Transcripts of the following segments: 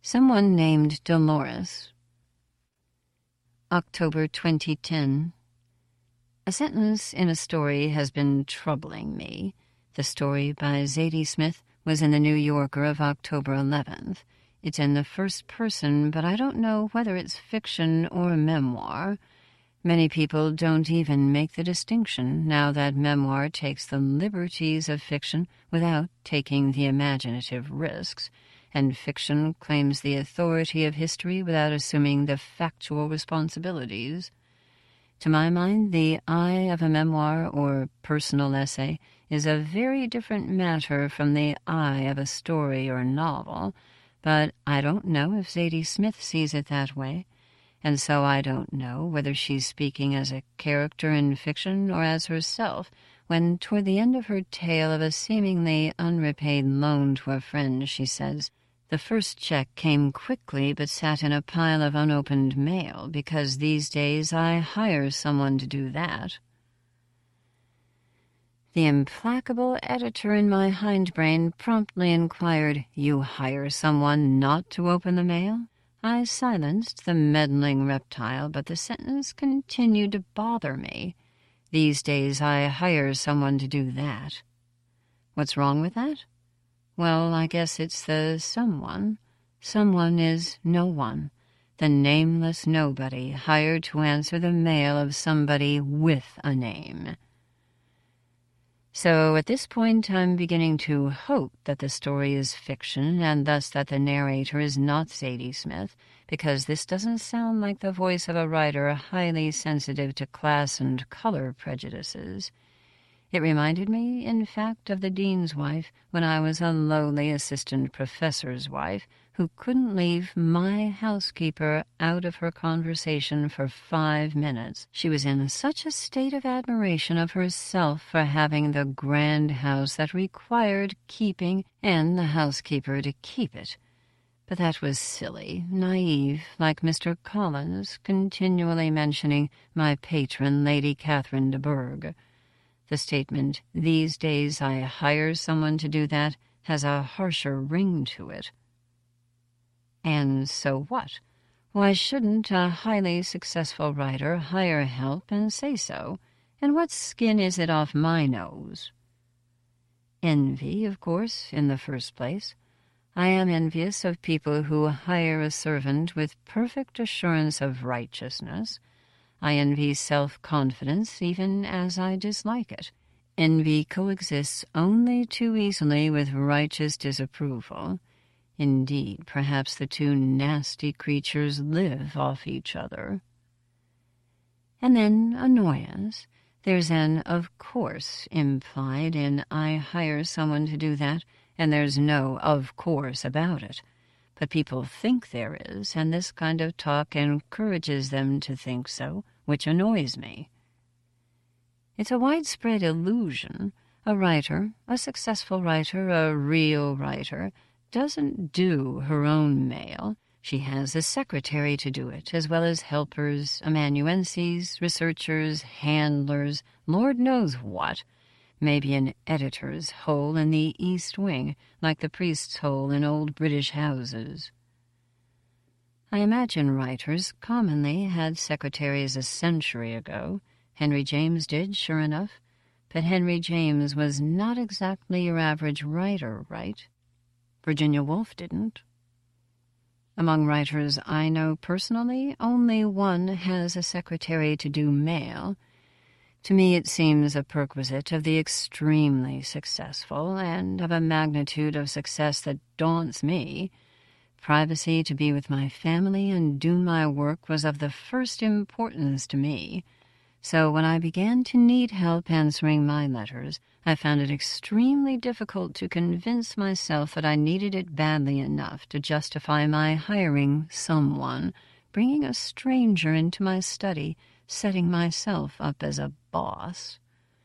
Someone named Dolores. October 2010. A sentence in a story has been troubling me. The story by Zadie Smith was in the New Yorker of October 11th. It's in the first person, but I don't know whether it's fiction or a memoir. Many people don't even make the distinction now that memoir takes the liberties of fiction without taking the imaginative risks, and fiction claims the authority of history without assuming the factual responsibilities. To my mind, the I of a memoir or personal essay is a very different matter from the I of a story or novel, but I don't know if Zadie Smith sees it that way, and so I don't know whether she's speaking as a character in fiction or as herself when, toward the end of her tale of a seemingly unrepaid loan to a friend, she says, "The first check came quickly but sat in a pile of unopened mail because these days I hire someone to do that." The implacable editor in my hindbrain promptly inquired, "You hire someone not to open the mail?" I silenced the meddling reptile, but the sentence continued to bother me. These days I hire someone to do that. What's wrong with that? Well, I guess it's the someone. Someone is no one, the nameless nobody hired to answer the mail of somebody with a name. So at this point I'm beginning to hope that the story is fiction and thus that the narrator is not Zadie Smith, because this doesn't sound like the voice of a writer highly sensitive to class and color prejudices. It reminded me, in fact, of the dean's wife when I was a lowly assistant professor's wife who couldn't leave my housekeeper out of her conversation for 5 minutes. She was in such a state of admiration of herself for having the grand house that required keeping and the housekeeper to keep it. But that was silly, naive, like Mr. Collins continually mentioning my patron, Lady Catherine de Bourgh. The statement, "These days I hire someone to do that," has a harsher ring to it. And so what? Why shouldn't a highly successful writer hire help and say so? And what skin is it off my nose? Envy, of course, in the first place. I am envious of people who hire a servant with perfect assurance of righteousness. I envy self-confidence even as I dislike it. Envy coexists only too easily with righteous disapproval. Indeed, perhaps the two nasty creatures live off each other. And then annoyance. There's an "of course" implied in "I hire someone to do that," and there's no "of course" about it. But people think there is, and this kind of talk encourages them to think so, which annoys me. It's a widespread illusion. A writer, a successful writer, a real writer, doesn't do her own mail. She has a secretary to do it, as well as helpers, amanuenses, researchers, handlers, Lord knows what. Maybe an editor's hole in the East Wing, like the priest's hole in old British houses. I imagine writers commonly had secretaries a century ago. Henry James did, sure enough. But Henry James was not exactly your average writer, right? Virginia Woolf didn't. Among writers I know personally, only one has a secretary to do mail. To me it seems a perquisite of the extremely successful, and of a magnitude of success that daunts me. Privacy to be with my family and do my work was of the first importance to me. So when I began to need help answering my letters, I found it extremely difficult to convince myself that I needed it badly enough to justify my hiring someone, bringing a stranger into my study, setting myself up as a boss.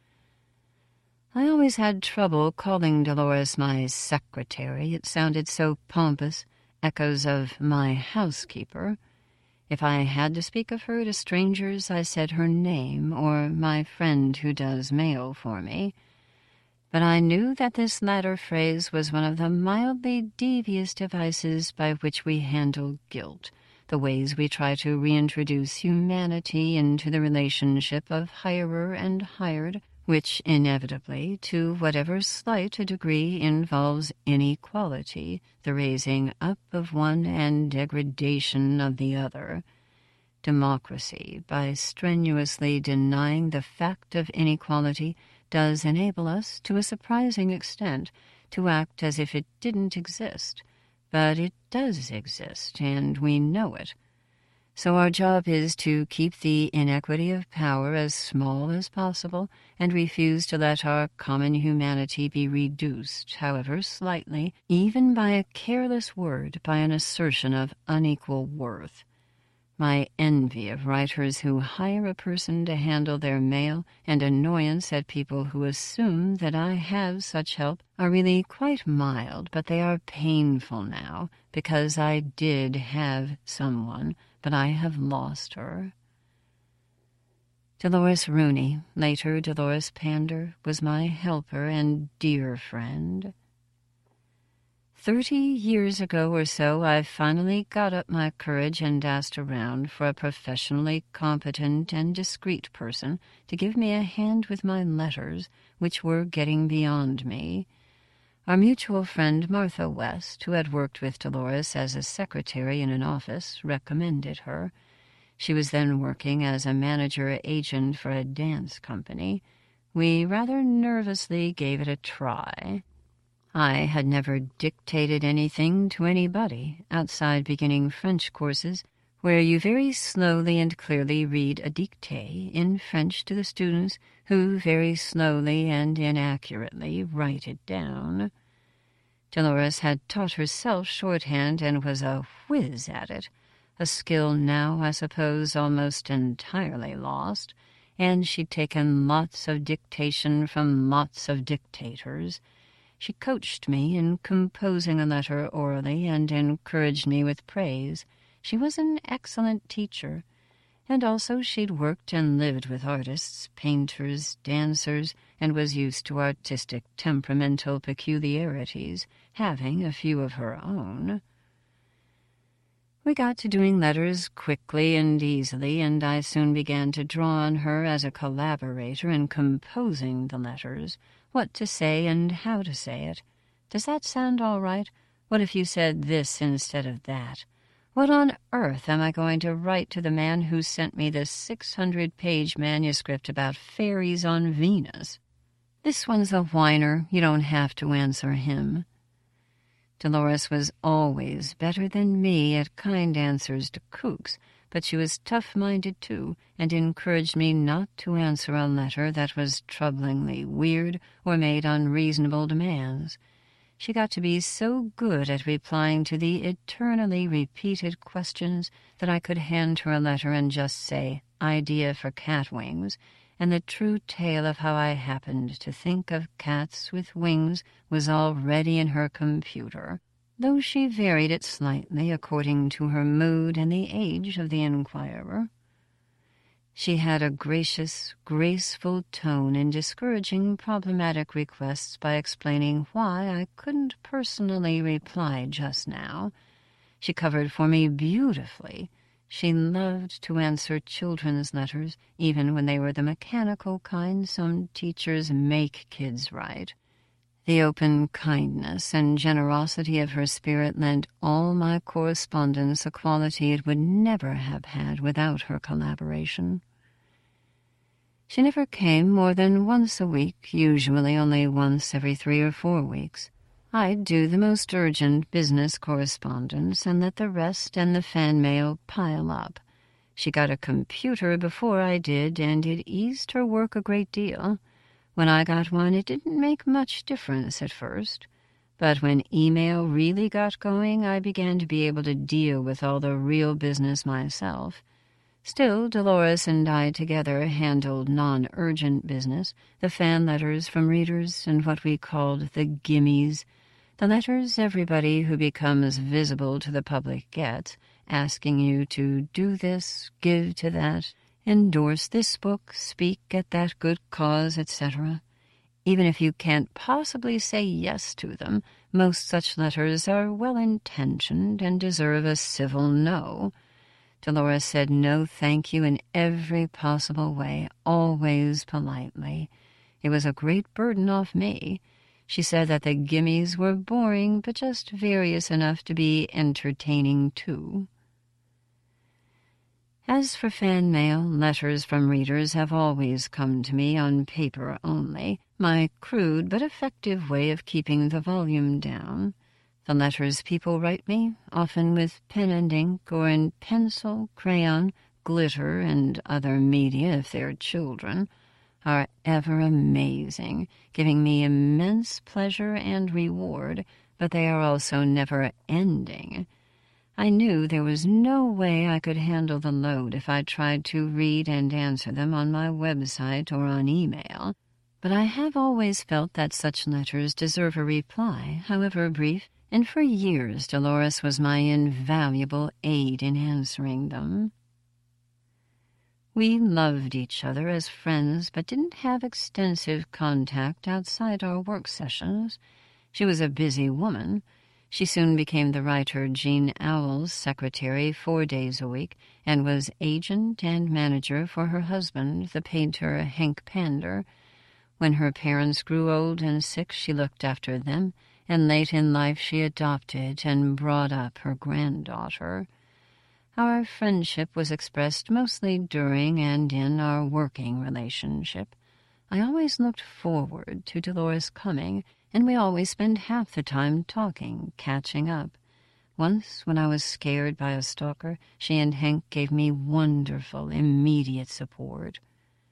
I always had trouble calling Dolores my secretary. It sounded so pompous, echoes of my housekeeper. If I had to speak of her to strangers, I said her name or my friend who does mail for me. But I knew that this latter phrase was one of the mildly devious devices by which we handle guilt, the ways we try to reintroduce humanity into the relationship of hirer and hired, which inevitably, to whatever slight a degree, involves inequality, the raising up of one and degradation of the other. Democracy, by strenuously denying the fact of inequality, does enable us, to a surprising extent, to act as if it didn't exist. But it does exist, and we know it. So our job is to keep the inequity of power as small as possible and refuse to let our common humanity be reduced, however slightly, even by a careless word, by an assertion of unequal worth. My envy of writers who hire a person to handle their mail and annoyance at people who assume that I have such help are really quite mild, but they are painful now, because I did have someone, but I have lost her. Dolores Rooney, later Dolores Pander, was my helper and dear friend. 30 years ago or so, I finally got up my courage and asked around for a professionally competent and discreet person to give me a hand with my letters, which were getting beyond me. Our mutual friend Martha West, who had worked with Dolores as a secretary in an office, recommended her. She was then working as a manager-agent for a dance company. We rather nervously gave it a try. I had never dictated anything to anybody outside beginning French courses, where you very slowly and clearly read a dictée in French to the students, who very slowly and inaccurately write it down. Dolores had taught herself shorthand and was a whiz at it, a skill now, I suppose, almost entirely lost, and she'd taken lots of dictation from lots of dictators. She coached me in composing a letter orally and encouraged me with praise. She was an excellent teacher, and also she'd worked and lived with artists, painters, dancers, and was used to artistic temperamental peculiarities, having a few of her own. We got to doing letters quickly and easily, and I soon began to draw on her as a collaborator in composing the letters, what to say and how to say it. Does that sound all right? What if you said this instead of that? What on earth am I going to write to the man who sent me this 600-page manuscript about fairies on Venus? This one's a whiner. You don't have to answer him. Dolores was always better than me at kind answers to kooks, but she was tough-minded too, and encouraged me not to answer a letter that was troublingly weird or made unreasonable demands. She got to be so good at replying to the eternally repeated questions that I could hand her a letter and just say, "Idea for cat wings," and the true tale of how I happened to think of cats with wings was already in her computer, though she varied it slightly according to her mood and the age of the inquirer. She had a gracious, graceful tone in discouraging problematic requests by explaining why I couldn't personally reply just now. She covered for me beautifully. She loved to answer children's letters, even when they were the mechanical kind some teachers make kids write. The open kindness and generosity of her spirit lent all my correspondence a quality it would never have had without her collaboration. She never came more than once a week, usually only once every 3 or 4 weeks. I'd do the most urgent business correspondence and let the rest and the fan mail pile up. She got a computer before I did, and it eased her work a great deal. When I got one, it didn't make much difference at first. But when email really got going, I began to be able to deal with all the real business myself. Still, Dolores and I together handled non-urgent business, the fan letters from readers and what we called the gimmies, the letters everybody who becomes visible to the public gets, asking you to do this, give to that, endorse this book, speak at that good cause, etc. Even if you can't possibly say yes to them, most such letters are well-intentioned and deserve a civil no. Dolores said no thank you in every possible way, always politely. It was a great burden off me. She said that the gimmies were boring, but just various enough to be entertaining, too. As for fan mail, letters from readers have always come to me on paper only, my crude but effective way of keeping the volume down. The letters people write me, often with pen and ink or in pencil, crayon, glitter, and other media if they're children, are ever amazing, giving me immense pleasure and reward, but they are also never ending. I knew there was no way I could handle the load if I tried to read and answer them on my website or on email, but I have always felt that such letters deserve a reply, however brief, and for years Dolores was my invaluable aid in answering them. We loved each other as friends, but didn't have extensive contact outside our work sessions. She was a busy woman. She soon became the writer Jean Auel's secretary 4 days a week and was agent and manager for her husband, the painter Henk Pander. When her parents grew old and sick, she looked after them, and late in life she adopted and brought up her granddaughter. Our friendship was expressed mostly during and in our working relationship. I always looked forward to Dolores coming, and we always spent half the time talking, catching up. Once, when I was scared by a stalker, she and Henk gave me wonderful, immediate support.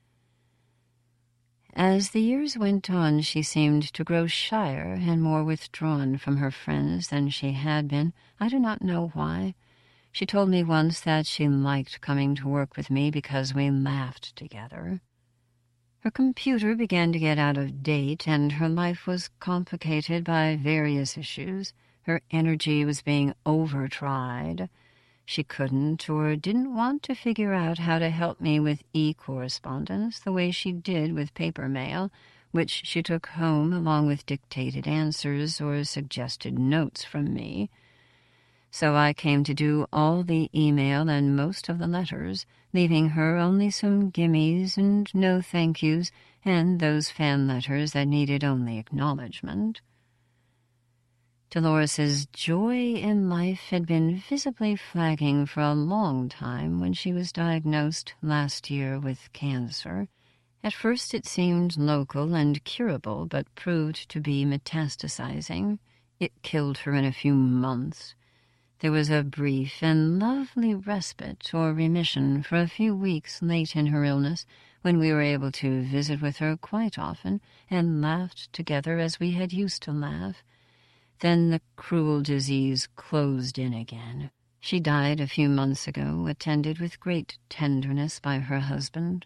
As the years went on, she seemed to grow shyer and more withdrawn from her friends than she had been. I do not know why. She told me once that she liked coming to work with me because we laughed together. Her computer began to get out of date, and her life was complicated by various issues. Her energy was being over-tried. She couldn't or didn't want to figure out how to help me with e-correspondence the way she did with paper mail, which she took home along with dictated answers or suggested notes from me. So I came to do all the email and most of the letters, leaving her only some gimmies and no thank yous and those fan letters that needed only acknowledgement. Dolores's joy in life had been visibly flagging for a long time when she was diagnosed last year with cancer. At first it seemed local and curable, but proved to be metastasizing. It killed her in a few months. There was a brief and lovely respite or remission for a few weeks late in her illness, when we were able to visit with her quite often and laughed together as we had used to laugh. Then the cruel disease closed in again. She died a few months ago, attended with great tenderness by her husband.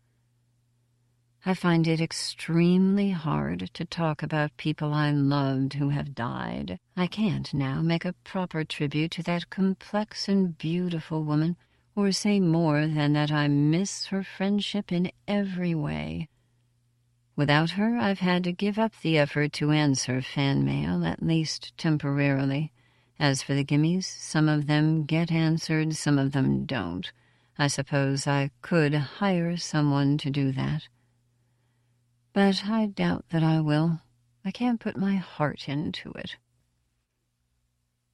I find it extremely hard to talk about people I loved who have died. I can't now make a proper tribute to that complex and beautiful woman, or say more than that I miss her friendship in every way. Without her, I've had to give up the effort to answer fan mail, at least temporarily. As for the gimmies, some of them get answered, some of them don't. I suppose I could hire someone to do that. But I doubt that I will. I can't put my heart into it.